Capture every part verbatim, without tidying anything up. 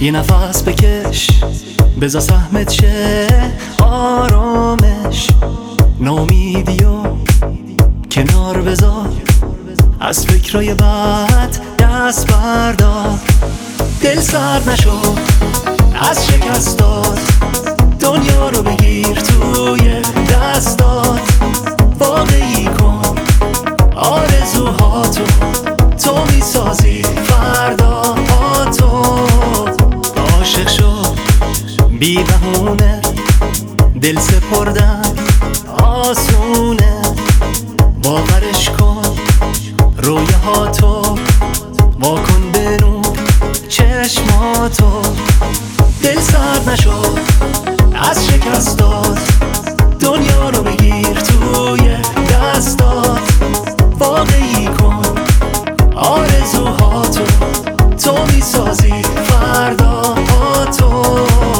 یه نفس بکش بذار سهمت شه آرامش، ناامیدیو کنار بذار، از فکرای بد دست بردار. دل سرد نشو از شکستات، دنیا رو بگیر توی دستات. واقعی کن آرزوهاتو، تو میسازی فرداهاتو. عاشق شو بی بهونه، دل سپردن آسونه. باورش کن رویاهاتو، واکن به نور چشماتو. دل سرد نشو از شکستات، دنیا رو بگیر توی دستات. واقعی کن آرزوهاتو، تو میسازی فرداهاتو.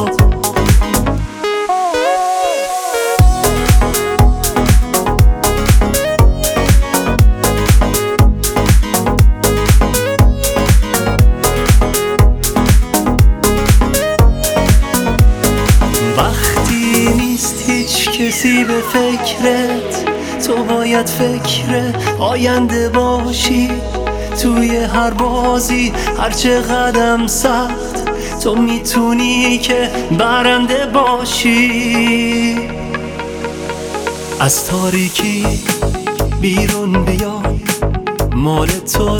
وقتی نیست هیچ کسی به فکرت، تو باید فکر آینده باشی. توی هر بازی هرچه قدم سخت، تو میتونی که برنده باشی. از تاریکی بیرون بیا، مال تو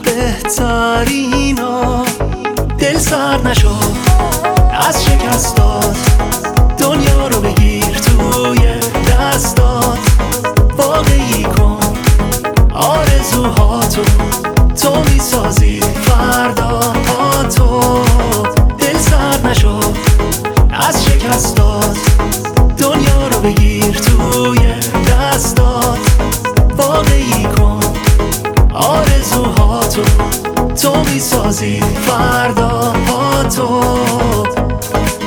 بهترینا. دل سرد نشو از شکستات، دنیا رو بگیر